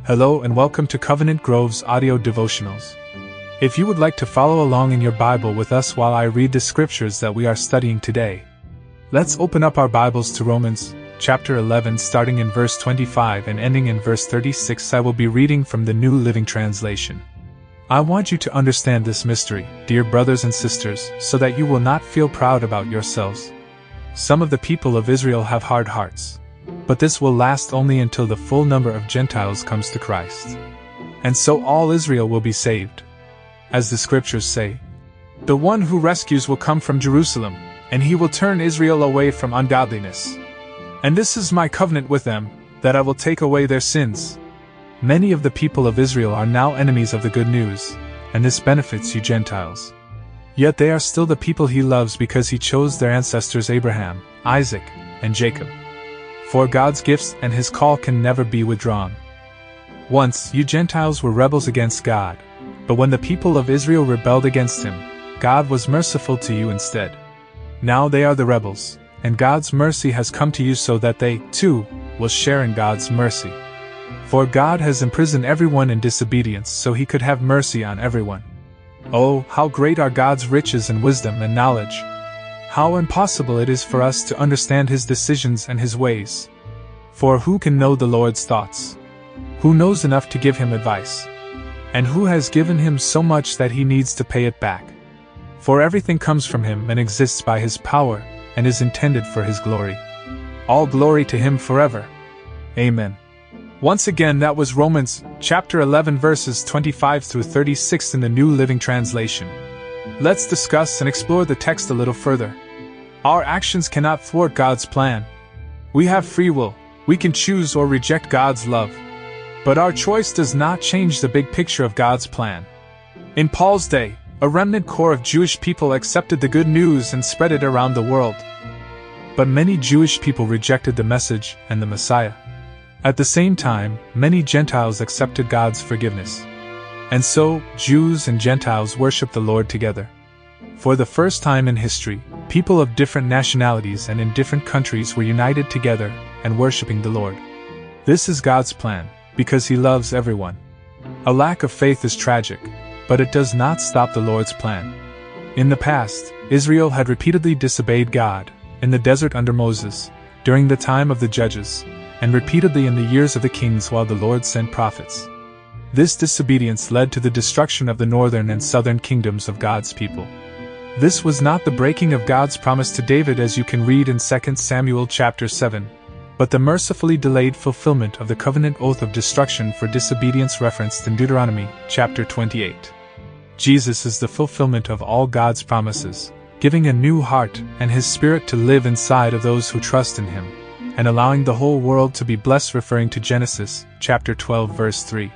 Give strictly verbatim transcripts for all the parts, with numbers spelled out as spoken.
Hello and welcome to Covenant Grove's audio devotionals. If you would like to follow along in your Bible with us while I read the scriptures that we are studying today, let's open up our Bibles to Romans chapter eleven, starting in verse twenty-five and ending in verse thirty-six. I will be reading from the New Living Translation. I want you to understand this mystery, dear brothers and sisters, so that you will not feel proud about yourselves. Some of the people of Israel have hard hearts, but this will last only until the full number of Gentiles comes to Christ. And so all Israel will be saved. As the scriptures say, the one who rescues will come from Jerusalem, and he will turn Israel away from ungodliness. And this is my covenant with them, that I will take away their sins. Many of the people of Israel are now enemies of the good news, and this benefits you Gentiles. Yet they are still the people he loves because he chose their ancestors Abraham, Isaac, and Jacob. For God's gifts and his call can never be withdrawn. Once, you Gentiles were rebels against God, but when the people of Israel rebelled against him, God was merciful to you instead. Now they are the rebels, and God's mercy has come to you so that they, too, will share in God's mercy. For God has imprisoned everyone in disobedience so he could have mercy on everyone. Oh, how great are God's riches and wisdom and knowledge! How impossible it is for us to understand his decisions and his ways. For who can know the Lord's thoughts? Who knows enough to give him advice? And who has given him so much that he needs to pay it back? For everything comes from him and exists by his power, and is intended for his glory. All glory to him forever. Amen. Once again, that was Romans chapter eleven verses twenty-five through thirty-six in the New Living Translation. Let's discuss and explore the text a little further. Our actions cannot thwart God's plan. We have free will, we can choose or reject God's love. But our choice does not change the big picture of God's plan. In Paul's day, a remnant core of Jewish people accepted the good news and spread it around the world. But many Jewish people rejected the message and the Messiah. At the same time, many Gentiles accepted God's forgiveness. And so, Jews and Gentiles worship the Lord together. For the first time in history, people of different nationalities and in different countries were united together and worshiping the Lord. This is God's plan, because he loves everyone. A lack of faith is tragic, but it does not stop the Lord's plan. In the past, Israel had repeatedly disobeyed God, in the desert under Moses, during the time of the judges, and repeatedly in the years of the kings while the Lord sent prophets. This disobedience led to the destruction of the northern and southern kingdoms of God's people. This was not the breaking of God's promise to David as you can read in Second Samuel chapter seven, but the mercifully delayed fulfillment of the covenant oath of destruction for disobedience referenced in Deuteronomy chapter twenty-eight. Jesus is the fulfillment of all God's promises, giving a new heart and his Spirit to live inside of those who trust in him, and allowing the whole world to be blessed, referring to Genesis chapter twelve verse three.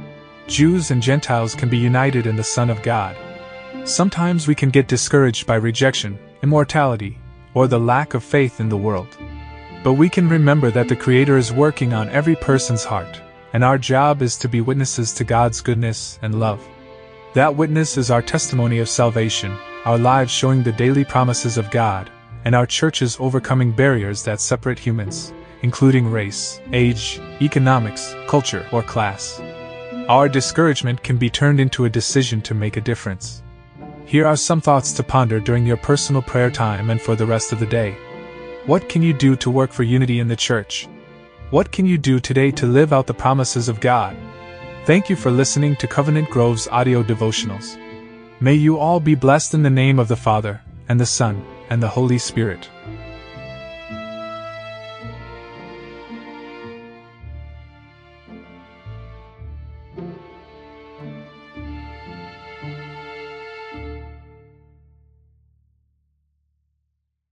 Jews and Gentiles can be united in the Son of God. Sometimes we can get discouraged by rejection, immortality, or the lack of faith in the world. But we can remember that the Creator is working on every person's heart, and our job is to be witnesses to God's goodness and love. That witness is our testimony of salvation, our lives showing the daily promises of God, and our churches overcoming barriers that separate humans, including race, age, economics, culture, or class. Our discouragement can be turned into a decision to make a difference. Here are some thoughts to ponder during your personal prayer time and for the rest of the day. What can you do to work for unity in the church? What can you do today to live out the promises of God? Thank you for listening to Covenant Grove's audio devotionals. May you all be blessed in the name of the Father, and the Son, and the Holy Spirit.